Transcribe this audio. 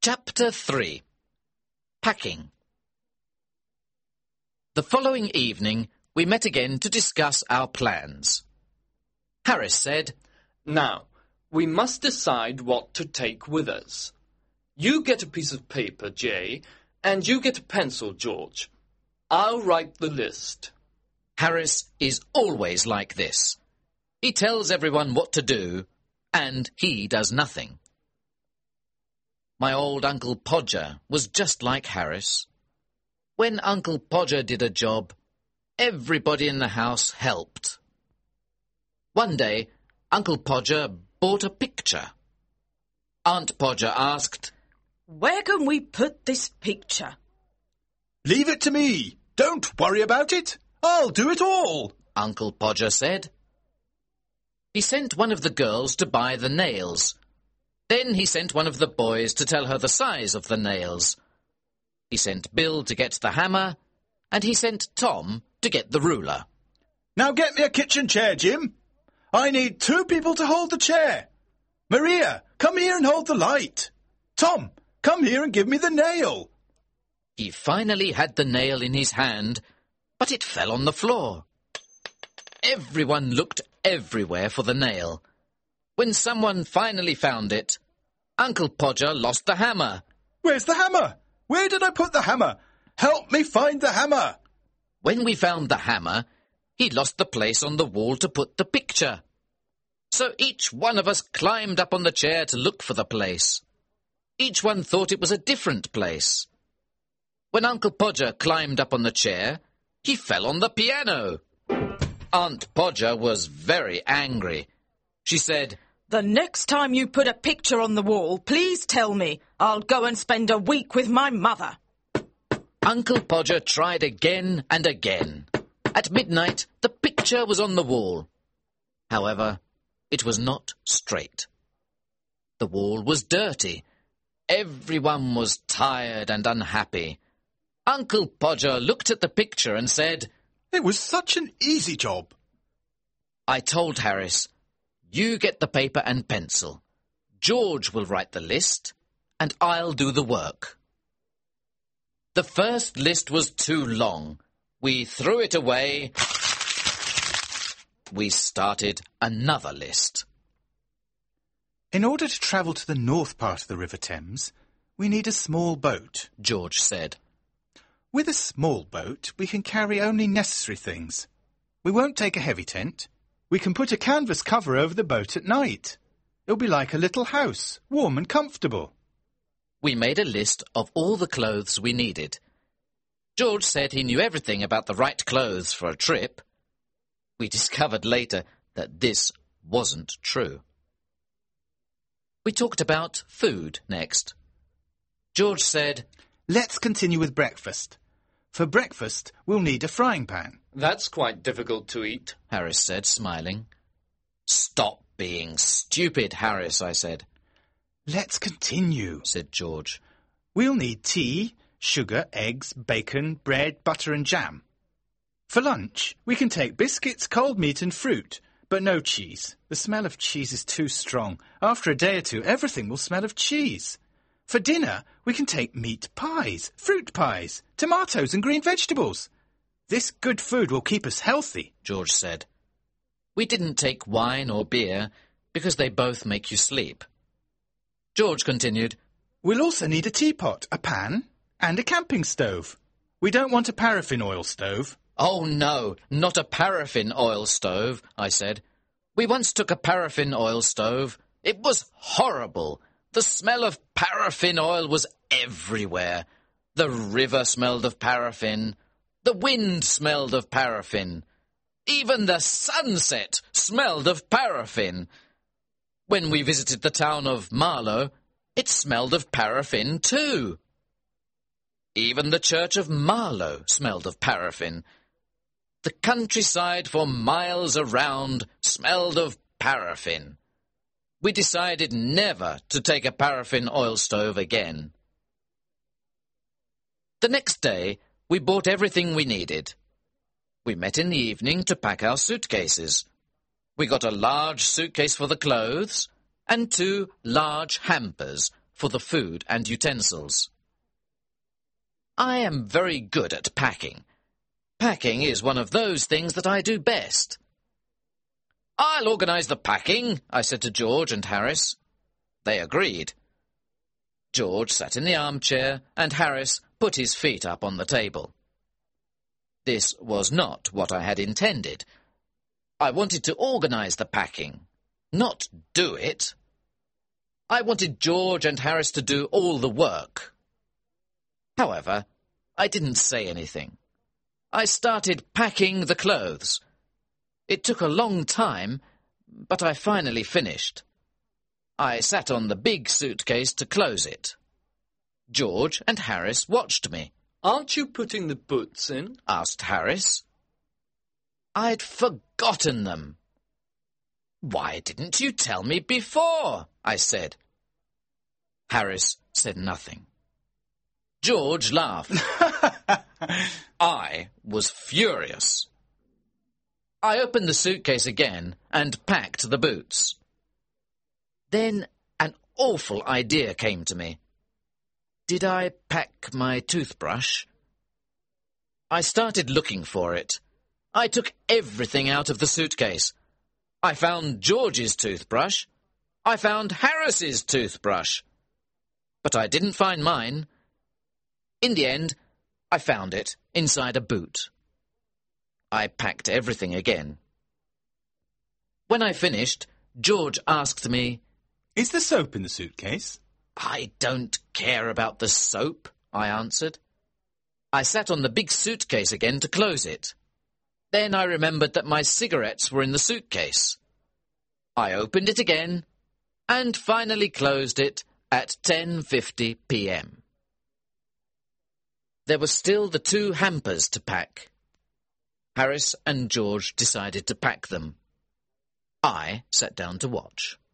Chapter 3. Packing. The following evening, we met again to discuss our plans. Harris said, "Now, we must decide what to take with us. You get a piece of paper, Jay, and you get a pencil, George. I'll write the list." Harris is always like this. He tells everyone what to do, and he does nothing. My old Uncle Podger was just like Harris. When Uncle Podger did a job, everybody in the house helped. One day, Uncle Podger bought a picture. Aunt Podger asked, "Where can we put this picture?" "Leave it to me. Don't worry about it. I'll do it all," Uncle Podger said. He sent one of the girls to buy the nails. Then he sent one of the boys to tell her the size of the nails. He sent Bill to get the hammer, and he sent Tom to get the ruler. "Now get me a kitchen chair, Jim. I need 2 people to hold the chair. Maria, come here and hold the light. Tom, come here and give me the nail." He finally had the nail in his hand, but it fell on the floor. Everyone looked everywhere for the nail. When someone finally found it, Uncle Podger lost the hammer. "Where's the hammer? Where did I put the hammer? Help me find the hammer." When we found the hammer, he lost the place on the wall to put the picture. So each one of us climbed up on the chair to look for the place. Each one thought it was a different place. When Uncle Podger climbed up on the chair, he fell on the piano. Aunt Podger was very angry. She said, "The next time you put a picture on the wall, please tell me. I'll go and spend a week with my mother." Uncle Podger tried again and again. At midnight, the picture was on the wall. However, it was not straight. The wall was dirty. Everyone was tired and unhappy. Uncle Podger looked at the picture and said, "It was such an easy job." I told Harris, "You get the paper and pencil. George will write the list, and I'll do the work." The first list was too long. We threw it away. We started another list. "In order to travel to the north part of the River Thames, we need a small boat," George said. "With a small boat, we can carry only necessary things. We won't take a heavy tent. We can put a canvas cover over the boat at night. It'll be like a little house, warm and comfortable." We made a list of all the clothes we needed. George said he knew everything about the right clothes for a trip. We discovered later that this wasn't true. We talked about food next. George said, "Let's continue with breakfast. For breakfast, we'll need a frying pan." "That's quite difficult to eat," Harris said, smiling. "Stop being stupid, Harris," I said. "Let's continue," said George. "We'll need tea, sugar, eggs, bacon, bread, butter and jam. For lunch, we can take biscuits, cold meat and fruit, but no cheese. The smell of cheese is too strong. After a day or 2, everything will smell of cheese. For dinner, we can take meat pies, fruit pies, tomatoes and green vegetables. This good food will keep us healthy," George said. We didn't take wine or beer because they both make you sleep. George continued, "We'll also need a teapot, a pan and a camping stove. We don't want a paraffin oil stove." "Oh no, not a paraffin oil stove," I said. "We once took a paraffin oil stove. It was horrible. The smell of paraffin oil was everywhere. The river smelled of paraffin. The wind smelled of paraffin. Even the sunset smelled of paraffin. When we visited the town of Marlow, it smelled of paraffin too. Even the church of Marlow smelled of paraffin. The countryside for miles around smelled of paraffin. We decided never to take a paraffin oil stove again." The next day, we bought everything we needed. We met in the evening to pack our suitcases. We got a large suitcase for the clothes and 2 large hampers for the food and utensils. I am very good at packing. Packing is one of those things that I do best. "I'll organise the packing," I said to George and Harris. They agreed. George sat in the armchair and Harris put his feet up on the table. This was not what I had intended. I wanted to organise the packing, not do it. I wanted George and Harris to do all the work. However, I didn't say anything. I started packing the clothes. It took a long time, but I finally finished. I sat on the big suitcase to close it. George and Harris watched me. "Aren't you putting the boots in?" asked Harris. I'd forgotten them. "Why didn't you tell me before?" I said. Harris said nothing. George laughed. I was furious. I opened the suitcase again and packed the boots. Then an awful idea came to me. Did I pack my toothbrush? I started looking for it. I took everything out of the suitcase. I found George's toothbrush. I found Harris's toothbrush. But I didn't find mine. In the end, I found it inside a boot. I packed everything again. When I finished, George asked me, "Is the soap in the suitcase?" "I don't care about the soap," I answered. I sat on the big suitcase again to close it. Then I remembered that my cigarettes were in the suitcase. I opened it again and finally closed it at 10:50 p.m. There were still the 2 hampers to pack. Harris and George decided to pack them. I sat down to watch.